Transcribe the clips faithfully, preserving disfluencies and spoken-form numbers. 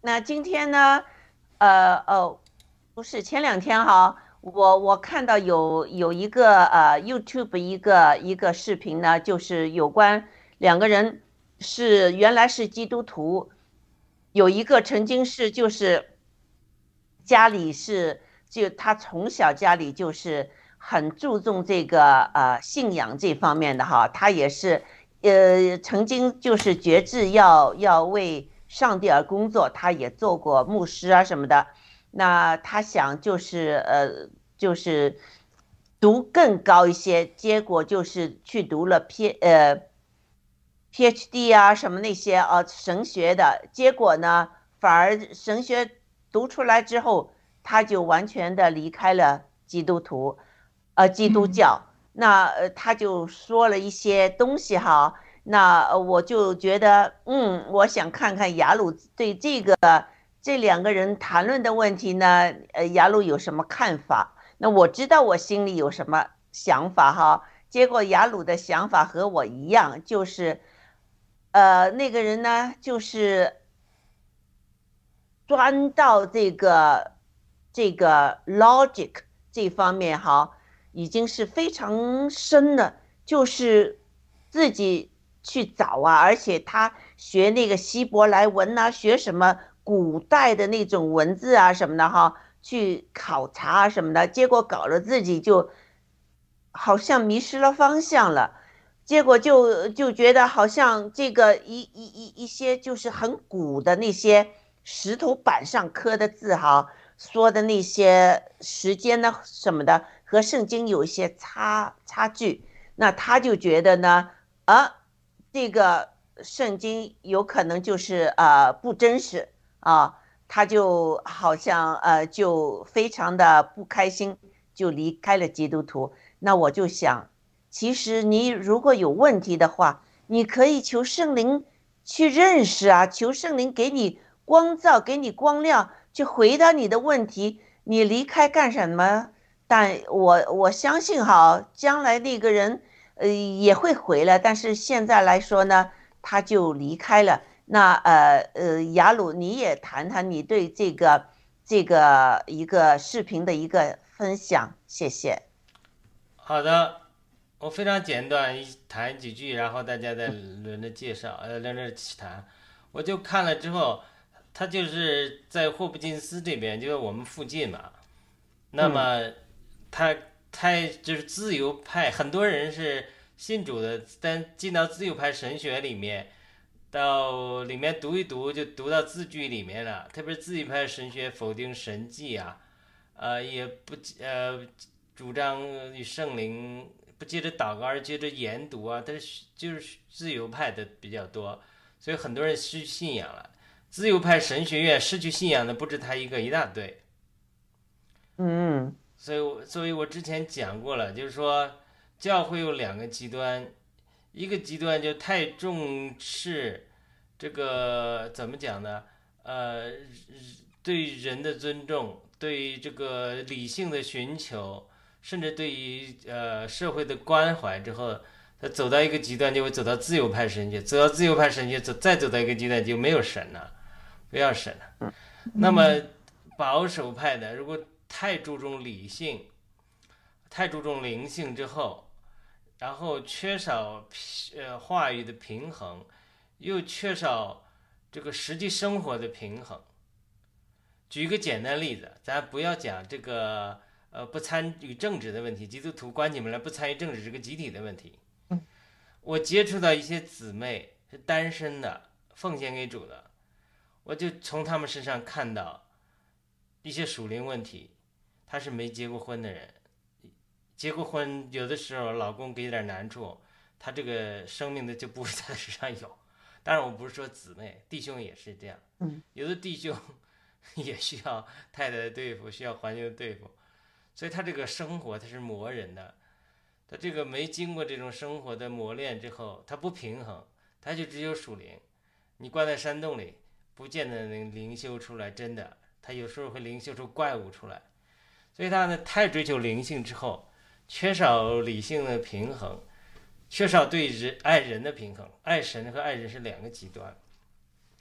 那今天呢，呃呃，不是前两天哈，我我看到有有一个呃 YouTube 一个一个视频呢，就是有关两个人是原来是基督徒，有一个曾经是就是家里是就他从小家里就是很注重这个呃信仰这方面的哈，他也是呃曾经就是决志要要为上帝而工作，他也做过牧师啊什么的。那他想就是呃就是读更高一些，结果就是去读了 P 呃 PhD 啊什么那些呃神学的，结果呢反而神学读出来之后，他就完全的离开了基督徒，呃基督嗯教。那呃他就说了一些东西哈，那呃我就觉得嗯，我想看看雅鲁对这个这两个人谈论的问题呢，呃雅鲁有什么看法？那我知道我心里有什么想法哈。结果雅鲁的想法和我一样，就是，呃，那个人呢，就是钻到这个这个 logic 这方面哈，已经是非常深了，就是自己去找啊，而且他学那个希伯来文呐、学什么古代的那种文字啊什么的哈，去考察啊什么的，结果搞得自己就好像迷失了方向了。结果就就觉得好像这个一一一一些就是很古的那些石头板上刻的字哈，说的那些时间呢什么的，和圣经有一些差差距。那他就觉得呢，啊，这个圣经有可能就是呃不真实啊，他就好像呃就非常的不开心，就离开了基督徒。那我就想。其实你如果有问题的话，你可以求圣灵去认识啊，求圣灵给你光照，给你光亮，去回答你的问题。你离开干什么？但我我相信哈，将来那个人呃也会回来，但是现在来说呢，他就离开了。那呃呃，雅鲁，你也谈谈你对这个这个一个视频的一个分享，谢谢。 好的，我非常简短，一谈几句，然后大家再轮着介绍，呃，轮着谈。我就看了之后，他就是在霍普金斯这边，就是我们附近嘛。那嗯么他他就是自由派，很多人是信主的，但进到自由派神学里面，到里面读一读，就读到字句里面了。特别是自由派神学否定神迹啊，呃，也不呃主张与圣灵不接着祷告，而接着研读啊，但是就是自由派的比较多，所以很多人失去信仰了。自由派神学院失去信仰的不止他一个，一大堆。 嗯所以我，所以我之前讲过了，就是说，教会有两个极端，一个极端就太重视这个怎么讲呢？呃，对人的尊重，对于这个理性的寻求，甚至对于呃社会的关怀之后，他走到一个极端就会走到自由派神学，走到自由派神学，走再走到一个极端就没有神了，不要神了。那么嗯保守派的如果太注重理性，太注重灵性之后，然后缺少呃话语的平衡，又缺少这个实际生活的平衡。举一个简单例子，咱不要讲这个呃不参与政治的问题，基督徒关起门来不参与政治这个集体的问题。 嗯我接触到一些姊妹是单身的，奉献给主的，我就从他们身上看到一些属灵问题。她是没结过婚的人，结过婚有的时候老公给点难处，她这个生命的就不会在她身上有。当然我不是说姊妹，弟兄也是这样， 嗯有的弟兄也需要太太的对付，需要环境的对付，所以他这个生活他是磨人的，他这个没经过这种生活的磨练之后，他不平衡，他就只有属灵。你关在山洞里，不见得能灵修出来，真的，他有时候会灵修出怪物出来。所以他呢，太追求灵性之后，缺少理性的平衡，缺少对人爱人的平衡，爱神和爱人是两个极端。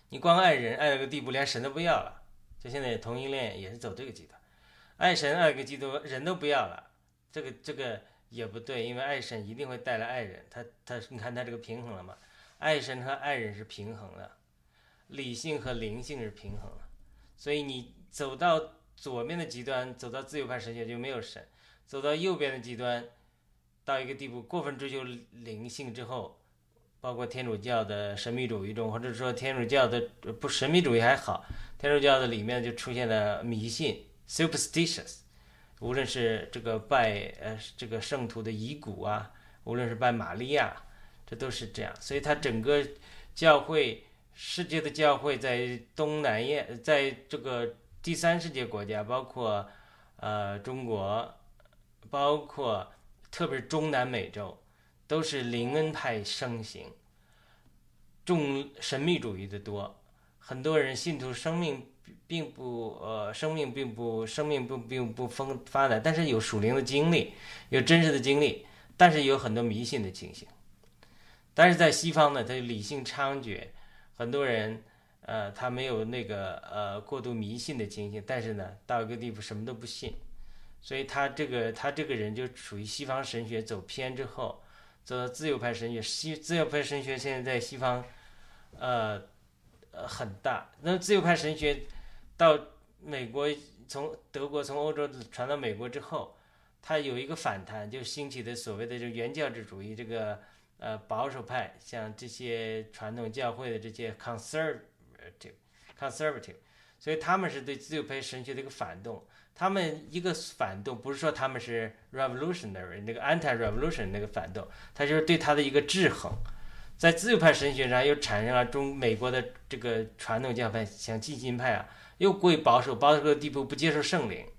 你光爱人爱到个地步，连神都不要了。就现在同性恋也是走这个极端，爱神爱个极端，人都不要了，这个这个也不对，因为爱神一定会带来爱人，他他你看他这个平衡了吗？爱神和爱人是平衡的，理性和灵性是平衡的，所以你走到左边的极端，走到自由派神学就没有神；走到右边的极端，到一个地步过分追求灵性之后，包括天主教的神秘主义中，或者说天主教的不神秘主义还好，天主教的里面就出现了迷信 superstitious， 无论是这个拜呃这个圣徒的遗骨啊，无论是拜玛利亚，这都是这样。所以它整个教会，世界的教会在东南亚，在这个第三世界国家，包括呃中国，包括特别是中南美洲，都是灵恩派盛行，重神秘主义的多，很多人信徒生命并不呃生命并不生命不并不丰发展，但是有属灵的经历，有真实的经历，但是有很多迷信的情形。但是在西方呢，它理性猖獗，很多人呃他没有那个呃过度迷信的情形，但是呢到一个地步什么都不信，所以他这个他这个人就属于西方神学走偏之后，走到自由派神学。西自由派神学现在在西方呃呃很大，那自由派神学到美国，从德国从欧洲传到美国之后，它有一个反弹，就兴起的所谓的这个原教旨主义，这个呃保守派，像这些传统教会的这些 conservative conservative， 所以他们是对自由派神学的一个反动。他们一个反动不是说他们是 revolutionary 那个 anti-revolution 那个反动，他就是对他的一个制衡。在自由派神学上又产生了中美国的这个传统教派，像浸信派啊，又过于保守，保守的地步不接受圣灵。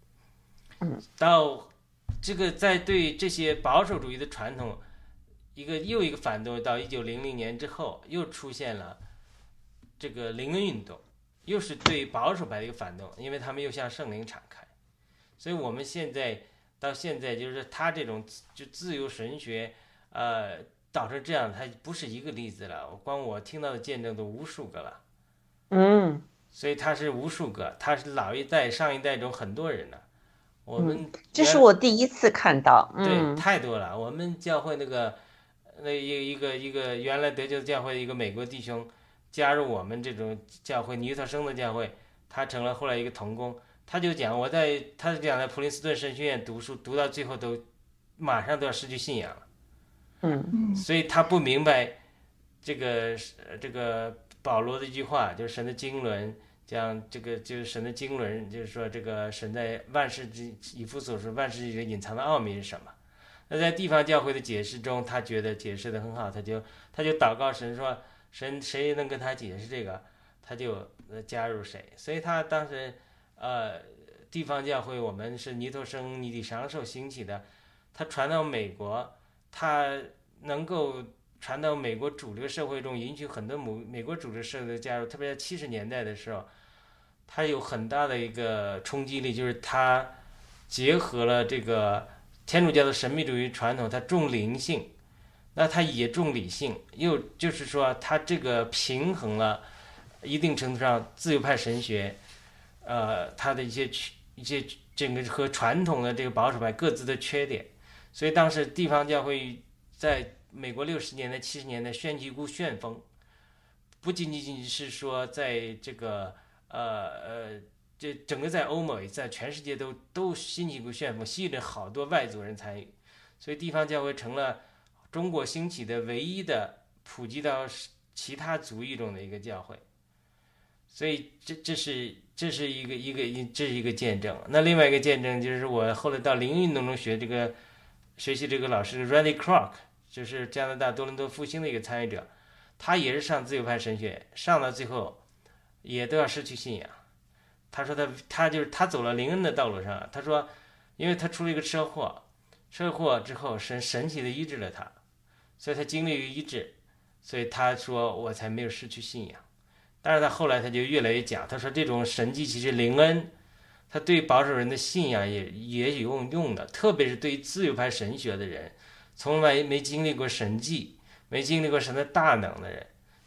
到这个在对这些保守主义的传统一个又一个反动，到一九零零年之后又出现了这个灵恩运动，又是对保守派的一个反动，因为他们又向圣灵敞开。所以我们现在到现在就是他这种就自由神学呃导致这样，它不是一个例子了，光我听到的见证都无数个了。 嗯， 所以他是无数个，他是老一代上一代中很多人了。我们、 嗯、这是我第一次看到。嗯、 对，太多了。我们教会那个那一个一个原来得救教会的一个美国弟兄加入我们这种教会尼特生的教会，他成了后来一个同工。他就讲，我在他讲在普林斯顿神学院读书，读到最后都马上都要失去信仰了。 嗯， 所以他不明白这个这个保罗的一句话，就是神的经纶，讲这个就是神的经纶，就是说这个神在万事之以弗所说万事之隐藏的奥秘是什么？那在地方教会的解释中，他觉得解释得很好，他就他就祷告神说，神谁能跟他解释这个，他就加入谁。所以他当时呃地方教会我们是尼托生尼底长寿兴起的，他传到美国，他能够传到美国主流社会中，允许很多美国主流社会的加入，特别在七十年代的时候，它有很大的一个冲击力，就是它结合了这个天主教的神秘主义传统，它重灵性，那它也重理性，又就是说它这个平衡了一定程度上自由派神学，呃，它的一些一些整个和传统的这个保守派各自的缺点，所以当时地方教会在美国六十年代、七十年代掀起一股旋风，不仅仅是说在这个呃呃，这整个在欧美，在全世界都都兴起一股旋风，吸引了好多外族人参与，所以地方教会成了中国兴起的唯一的普及到其他族裔中的一个教会。所以这这是这是一个一个这是一个见证。那另外一个见证就是我后来到灵运动中学这个学习这个老师 Randy Kroc， 就是加拿大多伦多复兴的一个参与者，他也是上自由派神学，上到最后也都要失去信仰。他说他他就是他走了灵恩的道路上，他说因为他出了一个车祸，车祸之后神神奇的医治了他，所以他经历了医治，所以他说我才没有失去信仰。但是他后来他就越来越讲，他说这种神迹其实灵恩，他对保守人的信仰也也有用的，特别是对自由派神学的人，从来没经历过神迹，没经历过神的大能的人，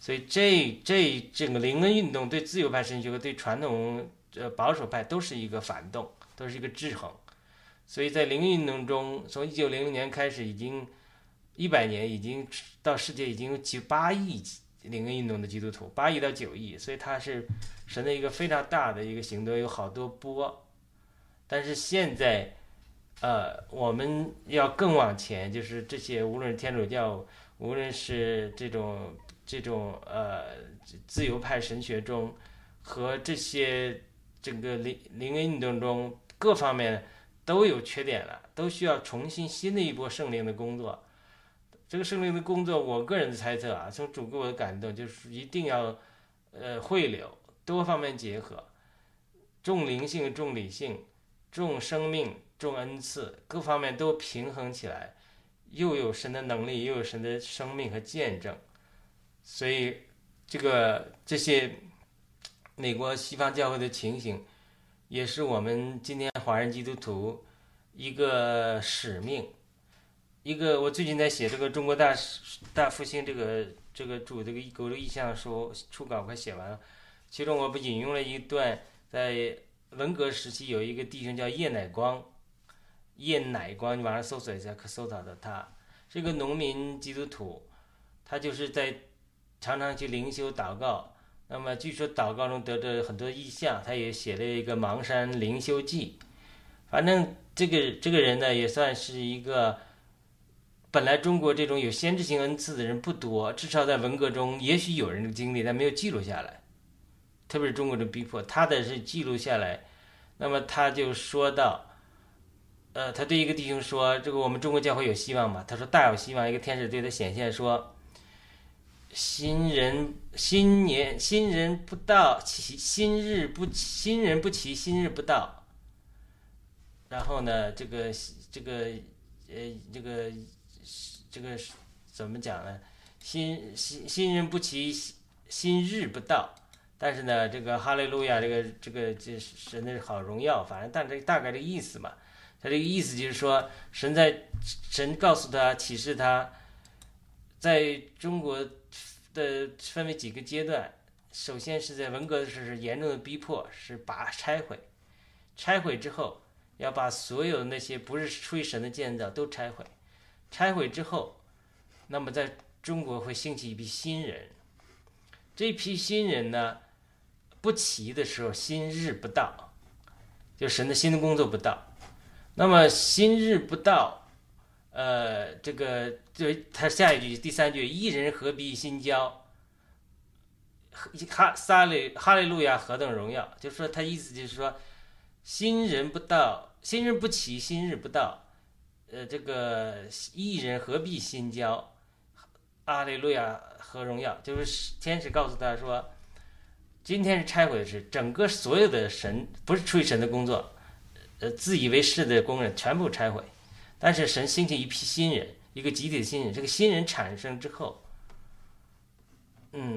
所以这这整个林恩运动对自由派神学和对传统呃保守派都是一个反动，都是一个制衡。所以在林恩运动中，从一九零零年开始，已经一百年，已经到世界已经有几八亿灵恩运动的基督徒，八亿到九亿，所以它是神的一个非常大的一个行动，有好多波。但是现在，呃，我们要更往前，就是这些无论是天主教，无论是这种这种呃自由派神学中，和这些整个灵灵恩运动中各方面都有缺点了，都需要重新新的一波圣灵的工作。这个圣灵的工作，我个人的猜测啊，从主给我的感动就是一定要，呃，汇流，多方面结合，重灵性、重理性、重生命、重恩赐，各方面都平衡起来，又有神的能力，又有神的生命和见证。所以，这个这些美国西方教会的情形，也是我们今天华人基督徒一个使命。一个我最近在写这个中国大大复兴这个这个主这个狗的意象书初稿快写完了，其中我不引用了一段，在文革时期有一个弟兄叫叶乃光，叶乃光，你网上搜索一下可搜到的，他是一个农民基督徒，他就是在常常去灵修祷告，那么据说祷告中得着很多意象，他也写了一个芒山灵修记。反正这个这个人呢，也算是一个。本来中国这种有先知性恩赐的人不多，至少在文革中也许有人的经历，但没有记录下来。特别是中国的逼迫，他的是记录下来。那么他就说到，呃，他对一个弟兄说：“这个我们中国教会有希望吗？”他说：“大有希望。”一个天使对他显现说：“新人新年新人不到，其新日不新人不齐，新日不到。”然后呢，这个这个呃这个。这个怎么讲呢？新新新人不齐，新日不到。但是呢，这个哈利路亚，这个这个这神的好荣耀，反正但这大概这个意思嘛。他这个意思就是说，神在神告诉他启示他，在中国的分为几个阶段。首先是在文革的时候是严重的逼迫，是把拆毁，拆毁之后要把所有那些不是出于神的建造都拆毁。拆毁之后，那么在中国会兴起一批新人，这批新人呢，不齐的时候，新日不到，就神的新的工作不到。那么新日不到，呃，这个就他下一句第三句，一人何必新交，哈撒利哈利路亚何等荣耀，就是说他意思就是说，新人不到，新人不齐，新日不到。呃，这个一人何必新交，阿利路亚和荣耀，就是天使告诉他说，今天是拆毁的事，整个所有的神不是出于神的工作，呃，自以为是的工人全部拆毁，但是神兴起一批新人，一个集体的新人，这个新人产生之后，嗯，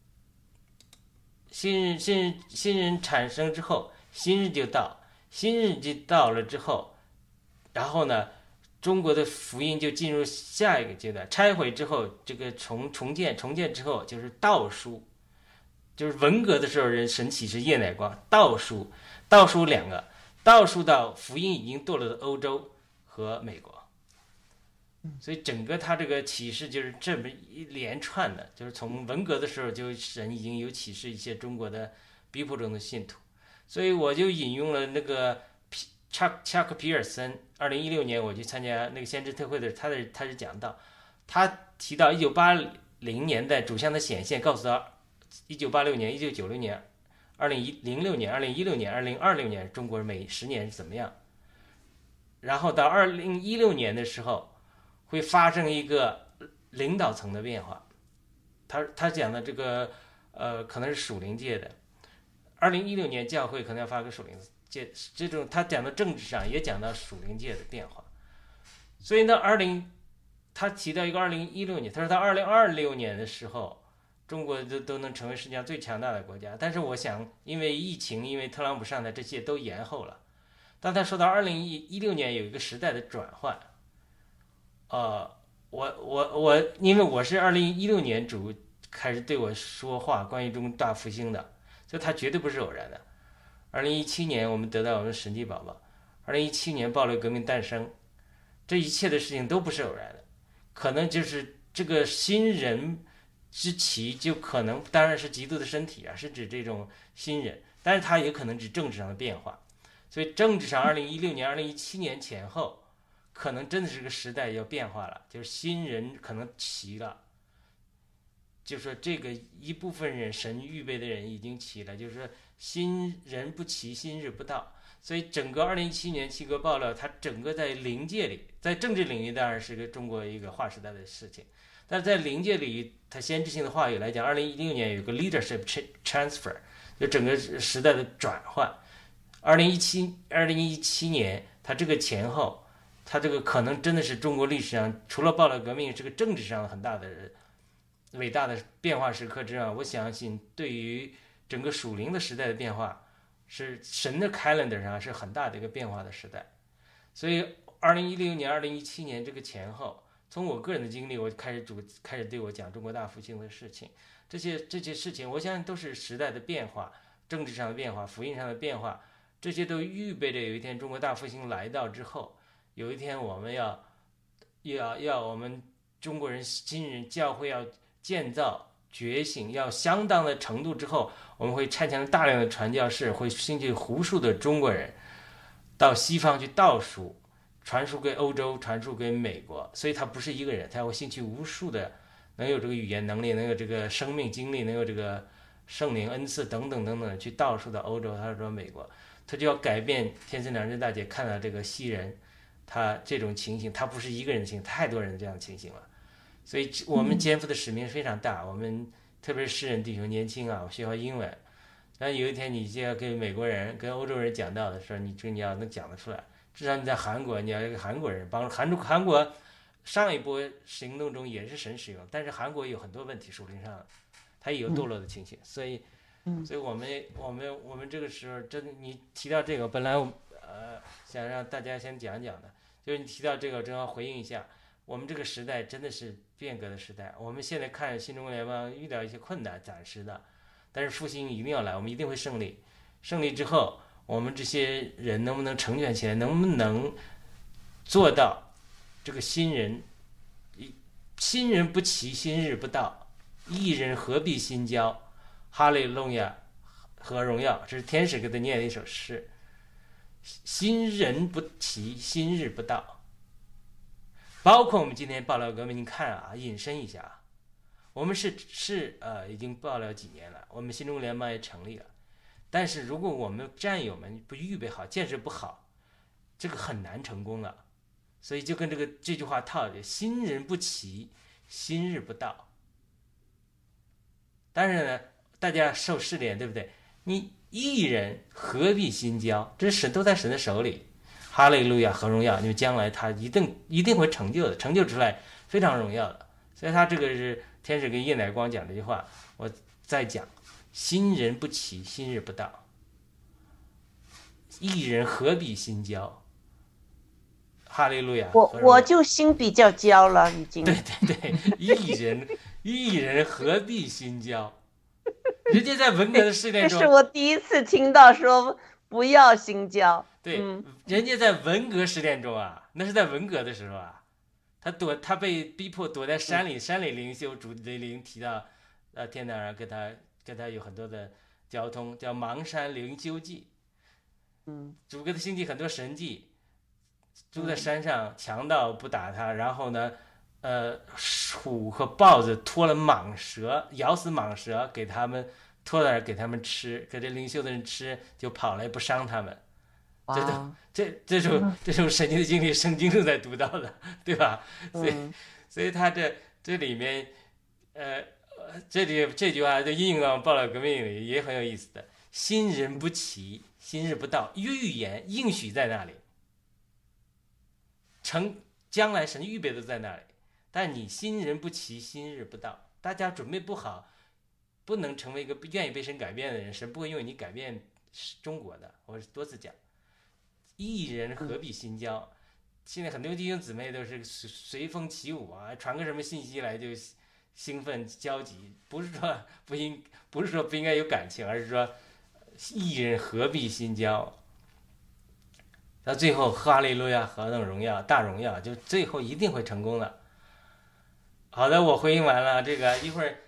新人新人新人产生之后，新日就到，新日就到了之后，然后呢？中国的福音就进入下一个阶段，拆毁之后，这个重重建，重建之后就是道书，就是文革的时候人神启示叶乃光，道书，道书两个，道书到福音已经到了欧洲和美国，所以整个他这个启示就是这么一连串的，就是从文革的时候就神已经有启示一些中国的逼迫中的信徒，所以我就引用了那个。恰恰克皮尔森，二零一六年我去参加那个先知特会的，他的他是讲到，他提到一九八零年代主向的显现，告诉他一九八六年、一九九六年、二零零六年、二零一六年、二零二六年中国每十年是怎么样，然后到二零一六年的时候会发生一个领导层的变化，他他讲的这个呃可能是属灵界的，二零一六年教会可能要发个属灵。这这种他讲到政治上，也讲到属灵界的变化，所以呢，二零他提到一个二零一六年，他说到二零二六年的时候，中国都都能成为世界上最强大的国家。但是我想，因为疫情，因为特朗普上台，这些都延后了。当他说到二零一六年有一个时代的转换，呃，我我我，因为我是二零一六年主开始对我说话，关于中国大复兴的，所以它绝对不是偶然的。二零一七年我们得到我们神迹宝宝，二零一七年暴力革命诞生，这一切的事情都不是偶然的，可能就是这个新人之起，就可能当然是基督的身体啊，是指这种新人，但是它也可能指政治上的变化。所以政治上，二零一六年、二零一七年前后，可能真的是个时代要变化了，就是新人可能齐了。就说这个一部分人，神预备的人已经齐了，就是说新人不齐，新日不到。所以整个二零一七年七国爆料，它整个在灵界里，在政治领域当然是个中国一个划时代的事情，但是在灵界里，它先知性的话语来讲，二零一六年有个 leadership transfer， 就整个时代的转换。二零一七二零一七年，它这个前后，它这个可能真的是中国历史上除了爆料革命这个政治上很大的伟大的变化时刻之外，我相信对于整个属灵的时代的变化，是神的 calendar 上是很大的一个变化的时代。所以二零一六年、二零一七年这个前后，从我个人的经历，我开始主开始对我讲中国大复兴的事情，这些这些事情，我相信都是时代的变化，政治上的变化，福音上的变化，这些都预备着有一天中国大复兴来到之后，有一天我们要要要我们中国人新人教会要建造觉醒，要相当的程度之后，我们会拆墙大量的传教士，会兴起无数的中国人到西方去道书，传输给欧洲，传输给美国。所以他不是一个人，他会兴起无数的能有这个语言能力，能有这个生命经历，能有这个圣灵恩赐等等等等，去道书到欧洲，他说美国，他就要改变天赐良知大姐看到这个西人他这种情形，他不是一个人的情形，太多人这样的情形了。所以我们肩负的使命非常大，我们特别是诗人弟兄年轻啊，学好英文，然后有一天你就要跟美国人、跟欧洲人讲道的时候，你这你要能讲得出来。至少你在韩国，你要一个韩国人帮韩韩国上一波行动中也是神使用，但是韩国有很多问题，属灵上它也有堕落的情形，所以，所以我们我们我们这个时候真的，你提到这个，本来我呃想让大家先讲讲的，就是你提到这个，正好回应一下。我们这个时代真的是变革的时代，我们现在看新中国联邦遇到一些困难，暂时的，但是复兴一定要来，我们一定会胜利。胜利之后，我们这些人能不能成全起来，能不能做到这个新人，新人不齐，新日不到，一人何必新交，哈利路亚和荣耀，这是天使给他念的一首诗。新人不齐，新日不到。包括我们今天爆料革命，你看啊，引申一下啊，我们是是呃已经爆料几年了，我们新中国联邦也成立了，但是如果我们战友们不预备好，建设不好，这个很难成功了。所以就跟这个这句话套着，新人不齐，新日不到。当然呢，大家受试炼，对不对？你一人何必新交？这神都在神的手里。哈利路亚和荣耀，因为将来他一定一定会成就的，成就出来非常荣耀的。所以他这个是天使跟叶乃光讲这句话，我再讲：新人不齐，新日不到。一人何必新交？哈利路亚！ 我我就心比较焦了，已经。 对对对，一人一人何必新交？人家在文革的试炼中， 这是我第一次听到说不要新交。 对， 嗯、 人家在文革试炼中啊，那是在文革的时候啊，他躲，他被逼迫躲在山里，山里灵修，主雷灵提到，呃，天堂上跟他跟他有很多的交通，叫邙山灵修记。 嗯， 主给他兴起很多神迹，住在山上，强盗不打他，然后呢，呃，虎和豹子拖了蟒蛇，咬死蟒蛇给他们拖那儿给他们吃，给这灵修的人吃，就跑来不伤他们。这都这这种这种神经的经历，圣经中在读到的，对吧？所以所以他这这里面，呃，这里这句话就应用到爆料革命里也很有意思的。新人不齐，新日不到，预言应许在那里，成将来神预备都在那里，但你新人不齐，新日不到，大家准备不好，不能成为一个愿意被神改变的人，神不会用你改变中国的。我多次讲。一人何必新交？现在很多弟兄姊妹都是随风起舞啊，传个什么信息来就兴奋焦急，不是说不应不是说不应该有感情，而是说艺人何必心焦。到最后哈利路亚何等荣耀大荣耀，就最后一定会成功的。好的，我回应完了这个，一会儿